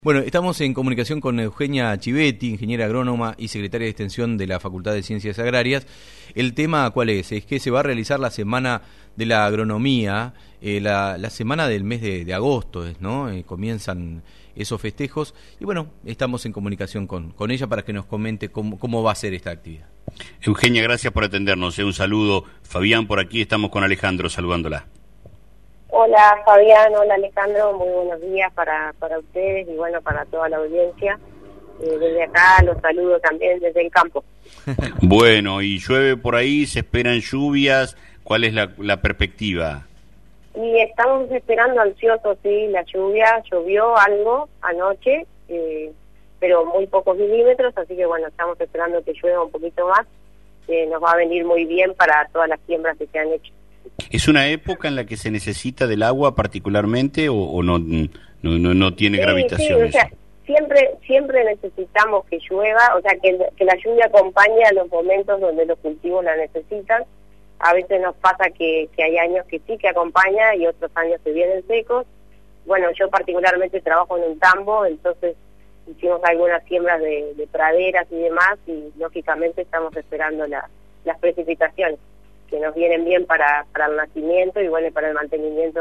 Bueno, estamos en comunicación con Eugenia Chivetti, ingeniera agrónoma y secretaria de Extensión de la Facultad de Ciencias Agrarias. El tema, ¿cuál es? Es que se va a realizar la Semana de la Agronomía, la semana del mes de agosto, ¿no? Comienzan esos festejos y bueno, estamos en comunicación con ella para que nos comente cómo va a ser esta actividad. Eugenia, gracias por atendernos. Un saludo. Fabián, por aquí estamos con Alejandro saludándola. Hola Fabián, hola Alejandro, muy buenos días para ustedes y bueno, para toda la audiencia. Desde acá los saludo también desde el campo. Bueno, y llueve por ahí, se esperan lluvias, ¿cuál es la perspectiva? Y estamos esperando ansiosos, sí, la lluvia, llovió algo anoche, pero muy pocos milímetros, así que bueno, estamos esperando que llueva un poquito más, nos va a venir muy bien para todas las siembras que se han hecho. ¿Es una época en la que se necesita del agua particularmente o no tiene gravitación? Sí, o sea, siempre necesitamos que llueva, o sea, que la lluvia acompañe a los momentos donde los cultivos la necesitan. A veces nos pasa que hay años que sí que acompaña y otros años se vienen secos. Bueno, yo particularmente trabajo en un tambo, entonces hicimos algunas siembras de praderas y demás y lógicamente estamos esperando las precipitaciones que nos vienen bien para el nacimiento y bueno, para el mantenimiento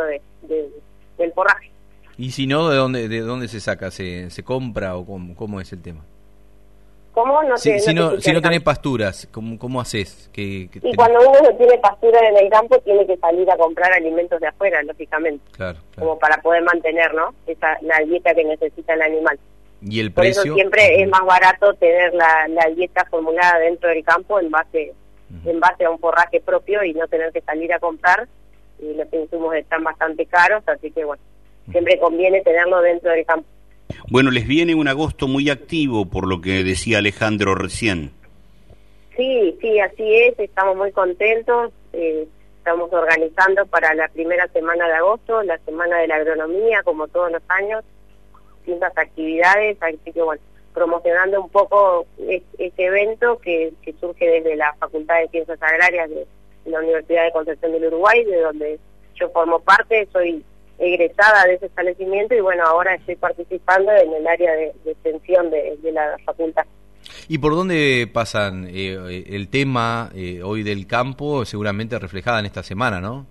del forraje. Y si no, ¿de dónde se saca? ¿Se compra o cómo es el tema? ¿Cómo? Si no tenés pasturas, ¿cómo haces? Y cuando uno no tiene pastura en el campo, tiene que salir a comprar alimentos de afuera, lógicamente. Claro. Como para poder mantener, ¿no? La dieta que necesita el animal. ¿Y el precio? Por eso siempre es más barato tener la dieta formulada dentro del campo en base a un forraje propio y no tener que salir a comprar, y los insumos están bastante caros, así que bueno, siempre conviene tenerlo dentro del campo. Bueno, les viene un agosto muy activo, por lo que decía Alejandro recién. Sí, así es, estamos muy contentos, estamos organizando para la primera semana de agosto, la Semana de la Agronomía, como todos los años, distintas actividades, así que bueno, promocionando un poco este evento que surge desde la Facultad de Ciencias Agrarias de la Universidad de Concepción del Uruguay, de donde yo formo parte, soy egresada de ese establecimiento y bueno, ahora estoy participando en el área de extensión de la facultad. ¿Y por dónde pasan el tema hoy del campo, seguramente reflejada en esta semana, no?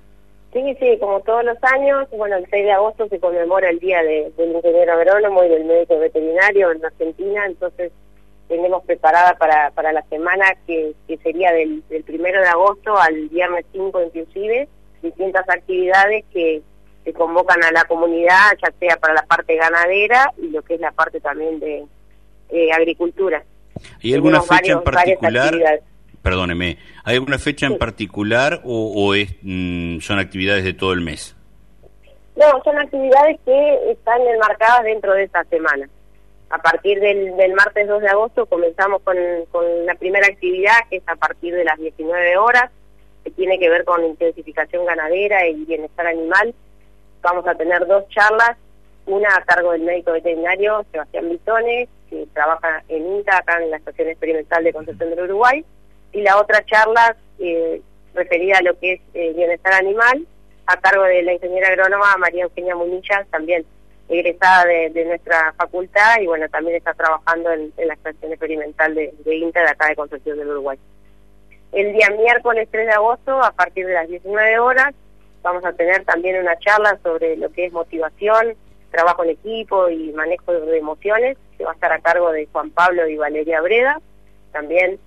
Sí, como todos los años, bueno, el 6 de agosto se conmemora el Día del Ingeniero Agrónomo y del Médico Veterinario en Argentina, entonces tenemos preparada para la semana que sería del 1 de agosto al viernes 5 inclusive, distintas actividades que convocan a la comunidad, ya sea para la parte ganadera y lo que es la parte también de agricultura. ¿Hay alguna fecha en particular? Perdóneme, ¿hay alguna fecha en particular o son actividades de todo el mes? No, son actividades que están enmarcadas dentro de esta semana. A partir del martes 2 de agosto comenzamos con la primera actividad, que es a partir de las 19 horas, que tiene que ver con intensificación ganadera y bienestar animal. Vamos a tener 2 charlas, una a cargo del médico veterinario Sebastián Bitones, que trabaja en INTA, acá en la Estación Experimental de Concepción del Uruguay, y la otra charla referida a lo que es bienestar animal, a cargo de la ingeniera agrónoma María Eugenia Munilla, también egresada de nuestra facultad, y bueno, también está trabajando en la Estación Experimental de INTA de acá de Concepción del Uruguay. El día miércoles 3 de agosto, a partir de las 19 horas, vamos a tener también una charla sobre lo que es motivación, trabajo en equipo y manejo de emociones, que va a estar a cargo de Juan Pablo y Valeria Breda. También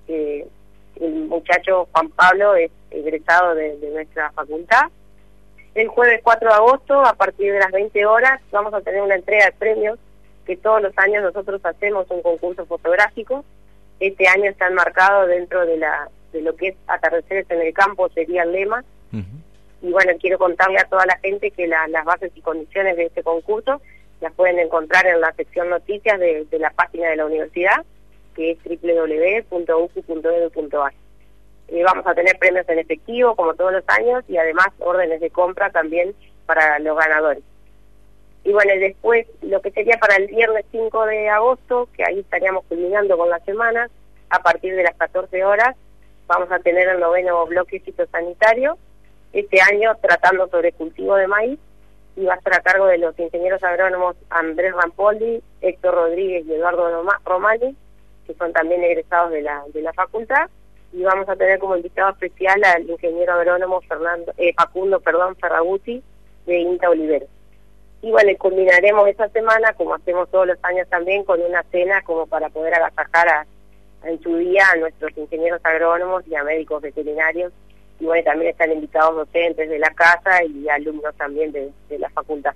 el muchacho Juan Pablo es egresado de nuestra facultad. El jueves 4 de agosto, a partir de las 20 horas, vamos a tener una entrega de premios, que todos los años nosotros hacemos un concurso fotográfico. Este año está enmarcado dentro de lo que es atardeceres en el campo, sería el lema. Y bueno, quiero contarle a toda la gente que las bases y condiciones de este concurso las pueden encontrar en la sección noticias de la página de la universidad, que es www.ucu.edu.ar. Vamos a tener premios en efectivo, como todos los años, y además órdenes de compra también para los ganadores. Y bueno, después, lo que sería para el viernes 5 de agosto, que ahí estaríamos culminando con la semana, a partir de las 14 horas, vamos a tener el 9º bloque fitosanitario, este año tratando sobre cultivo de maíz, y va a estar a cargo de los ingenieros agrónomos Andrés Rampoldi, Héctor Rodríguez y Eduardo Romani, que son también egresados de la facultad, y vamos a tener como invitado especial al ingeniero agrónomo Facundo Ferraguti, de INTA Olivero. Y bueno, culminaremos esa semana, como hacemos todos los años también, con una cena como para poder agasajar en su día a nuestros ingenieros agrónomos y a médicos veterinarios. Y bueno, también están invitados docentes de la casa y alumnos también de la facultad.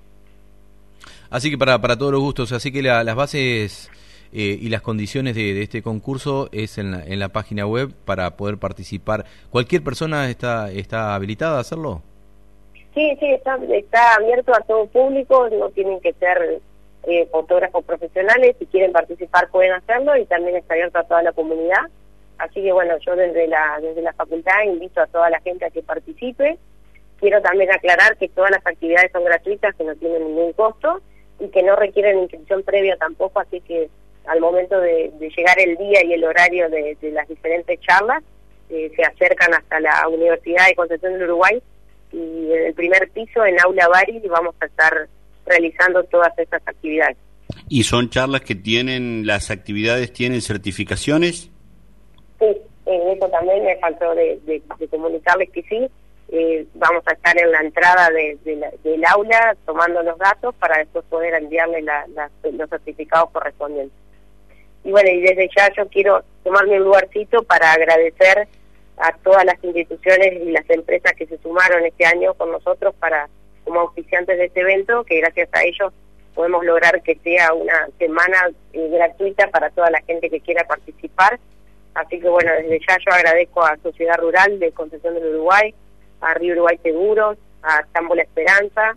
Así que para todos los gustos, así que las bases y las condiciones de este concurso es en la página web para poder participar. ¿Cualquier persona está habilitada a hacerlo? Sí, está abierto a todo público, no tienen que ser fotógrafos profesionales, si quieren participar pueden hacerlo, y también está abierto a toda la comunidad. Así que bueno, yo desde la facultad invito a toda la gente a que participe. Quiero también aclarar que todas las actividades son gratuitas, que no tienen ningún costo y que no requieren inscripción previa tampoco, así que al momento de llegar el día y el horario de las diferentes charlas, se acercan hasta la Universidad de Concepción del Uruguay, y en el primer piso, en Aula Bari, vamos a estar realizando todas estas actividades. ¿Y son charlas que las actividades tienen certificaciones? Sí, eso también me faltó de comunicarles que sí. Vamos a estar en la entrada del aula tomando los datos para después poder enviarle los certificados correspondientes. Y bueno, y desde ya yo quiero tomarme un lugarcito para agradecer a todas las instituciones y las empresas que se sumaron este año con nosotros como auspiciantes de este evento, que gracias a ellos podemos lograr que sea una semana gratuita para toda la gente que quiera participar. Así que bueno, desde ya yo agradezco a Sociedad Rural de Concepción del Uruguay, a Río Uruguay Seguros, a Tambo La Esperanza,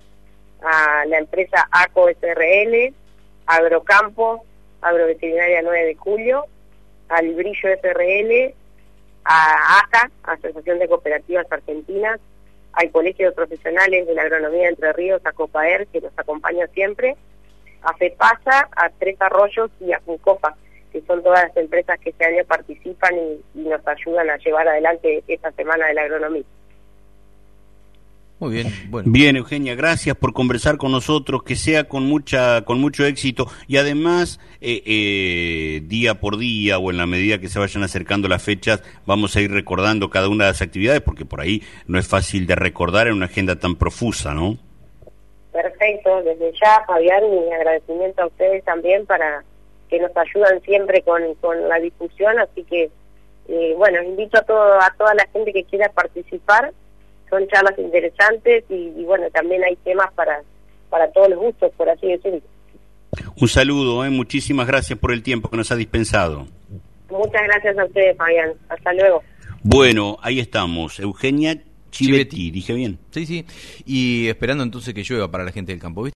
a la empresa ACO SRL, a Agrocampo, Agroveterinaria 9 de Julio, al Brillo SRL, a ACA, Asociación de Cooperativas Argentinas, al Colegio de Profesionales de la Agronomía de Entre Ríos, a COPAER, que nos acompaña siempre, a FEPASA, a Tres Arroyos y a FUNCOFA, que son todas las empresas que este año participan y nos ayudan a llevar adelante esta Semana de la Agronomía. Muy bien, bueno. Bien, Eugenia, gracias por conversar con nosotros, que sea con mucho éxito, y además día por día o en la medida que se vayan acercando las fechas vamos a ir recordando cada una de las actividades, porque por ahí no es fácil de recordar en una agenda tan profusa, ¿no? Perfecto, desde ya, Fabián, mi agradecimiento a ustedes también para que nos ayudan siempre con la difusión, así que bueno, invito a toda la gente que quiera participar. Son charlas interesantes y bueno, también hay temas para todos los gustos, por así decirlo. Un saludo, muchísimas gracias por el tiempo que nos ha dispensado. Muchas gracias a ustedes, Fabián. Hasta luego. Bueno, ahí estamos. Eugenia Chivetti, ¿dije bien? Sí, y esperando entonces que llueva para la gente del campo, ¿viste?